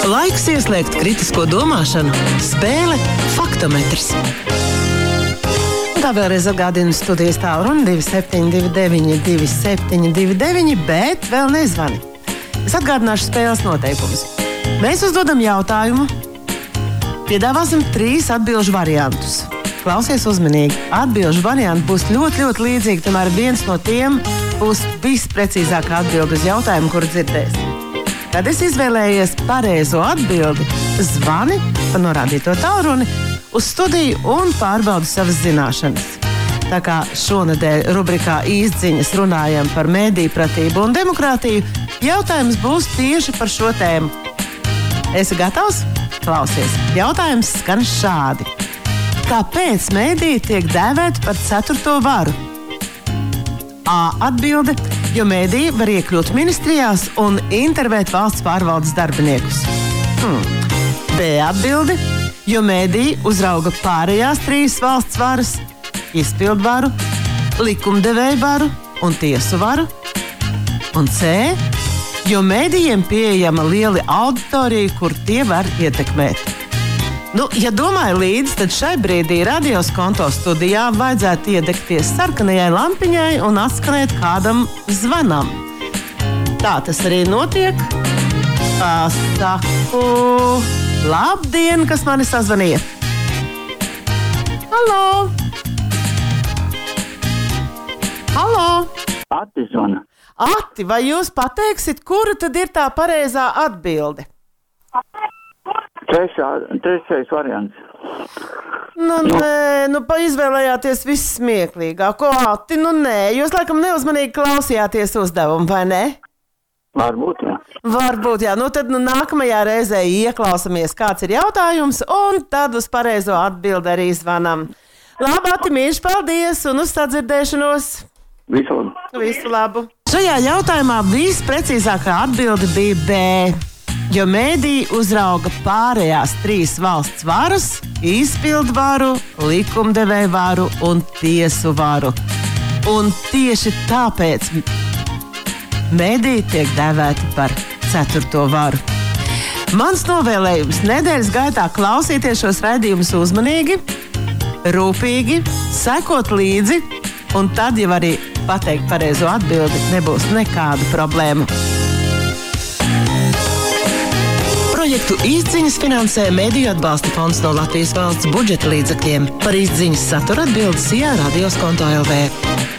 Laiks ieslēgt kritisko domāšanu. Spēle Faktometrs. Tā vēlreiz atgādinu studijas tālruni 2729, bet vēl nezvani. Es atgādināšu spēles noteikumus. Mēs uzdodam jautājumu. Piedāvāsim 3 atbilžu variantus. Klausies uzmanīgi. Atbilžu varianti būs ļoti, ļoti līdzīgi, tomēr viens no tiem būs visprecīzākā atbilde uz jautājumu, kuru dzirdēs. Kad es izvēlējies pareizo atbildi, zvani pa norādīto tālruni uz studiju un pārbaudi savas zināšanas. Tā kā šonedēļ rubrikā Īsdziņas runājam par mēdīpratību un demokrātiju, jautājums būs tieši par šo tēmu. Esi gatavs? Klausies. Jautājums skan šādi. Kāpēc mēdī tiek dēvēti par 4. varu? A. Atbilde, jo mēdī var iekļūt ministrijās un intervēt valsts pārvaldes darbiniekus. B. Atbilde, jo mēdī uzrauga pārējās 3 valsts varas – izpildvaru, likumdevēju varu un tiesu varu. Un C. Jo mēdījiem pieejama liela auditorija, kur tie var ietekmēt. Ja domāju līdzi, tad šai brīdī radios konto studijā vajadzētu iedegties sarkanajai lampiņai un atskanēt kādam zvanam. Tā tas arī notiek. Saku, labdien, kas mani sazvanīja. Halo! Halo! Ati zvana. Ati, vai jūs pateiksit, kura tad ir tā pareizā atbilde? Trešais variants. Nē, izvēlējāties vissmieklīgāko. Ati, nē, jūs laikam neuzmanīgi klausījāties uzdevumu, vai ne? Varbūt, jā. Varbūt, jā. Tad nākamajā reizē ieklausamies, kāds ir jautājums, un tad uz pareizo atbildi arī zvanam. Labi, Ati, mīļš, paldies, un uz sadzirdēšanos. Visu labu. Visu labu. Šajā jautājumā visprecīzākā atbilde bija B. Jo mēdī uzrauga pārējās 3 valsts varas – izpildvaru, likumdevēju varu un tiesu varu. Un tieši tāpēc mēdī tiek dēvēti par 4. varu. Mans novēlējums nedēļas gaitā klausīties šos raidījumus uzmanīgi, rūpīgi, sekot līdzi, un tad jau arī pateikt pareizo atbildi nebūs nekādu problēmu. Projektu Īsdziņas finansē Mediju atbalsta fonds no Latvijas valsts budžeta līdzekļiem. Par Īsdziņas satura atbildes Radio Skonto LV.